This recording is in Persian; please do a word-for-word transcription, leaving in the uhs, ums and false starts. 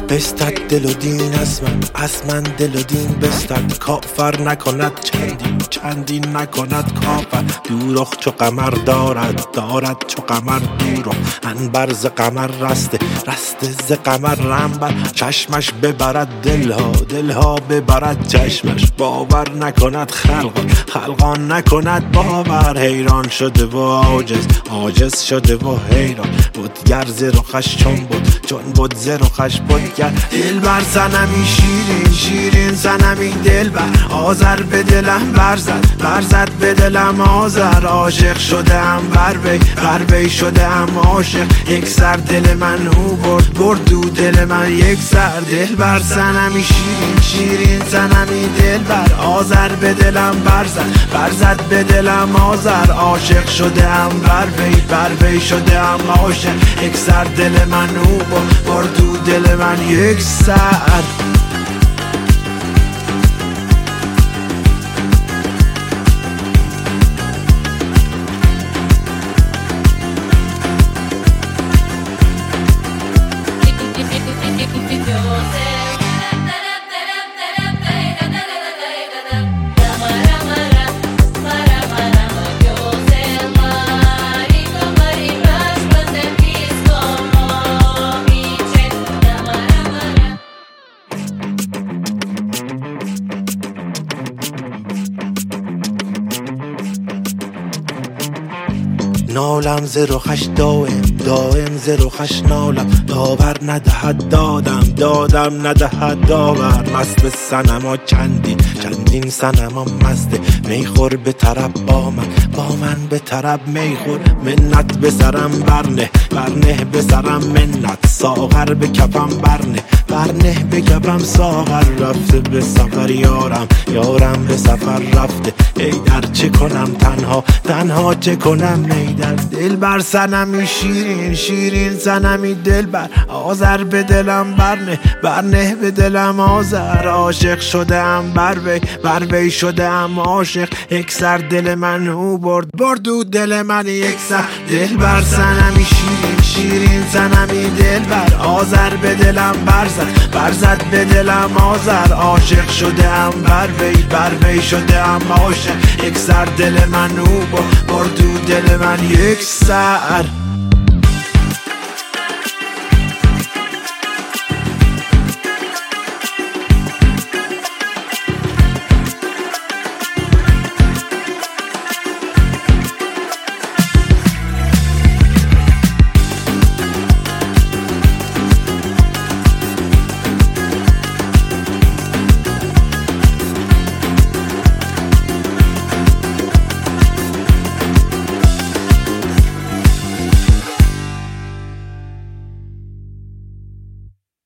بستد دل و دین از من، از من دل و دین بستد. کافر نکند چندین، چندین نکند کافر. دوروخ چو قمر دارد، دارد چو قمر دوروخ. انبر ز قمر رسته، رسته ز قمر رنبر. چشمش ببرد دلها، دلها ببرد چشمش. باور نکند خلقان، خلقان نکند باور. حیران شده و عاجز، عاجز شده و حیران. بودگر ز رخش چون بود، چون بود ز رخش بودگر. دل بر زنمی شیرین، شیرین زنمی دل بر. آذر به دلم برزد، برزد به دلم آذر. عاشق شده ام بر وی، بر وی شده ام عاشق. یک سر دل من او برد، برد دو دل من یک سر. دل بر زنمی شیرین، شیرین زنمی دل بر. آذر به دلم برزد، برزد به دلم آذر. عاشق شده ام بر وی، بر وی شده ام عاشق. یک سر دل من او برد، برد دو دل من یک سر. نالم ز رخش دائم، دائم ز رخش نالم. داور ندهد دادم، دادم ندهد داور. مست به صنما چندین، چندین صنما مسته. میخور به طرب با من، با من به طرب میخور. منت به سرم برنه، برنه به سرم منت. ساغر به کفم برنه، برنه به کفم ساغر. رفته به سفر یارم، یارم به سفر رفته. ای در چه کنم تنها، تنها چه کنم میدر. دل بر صنمی شیرین، شیرین صنمی دل بر. آذر به دلم برنه، برنه به دلم آذر. عاشق شده ام بر وی، بر وی شده ام عاشق. یک سر دل من او برد، برد دو دل من یک سر. دل بر صنمی شیرین، شیرین صنمی دل بر. آذر به دلم برزد، برزد به دلم آذر. عاشق شده ام بر وی، بر وی شده ام عاشق. یک سر دل من او برد، برد دو دل من یک سر.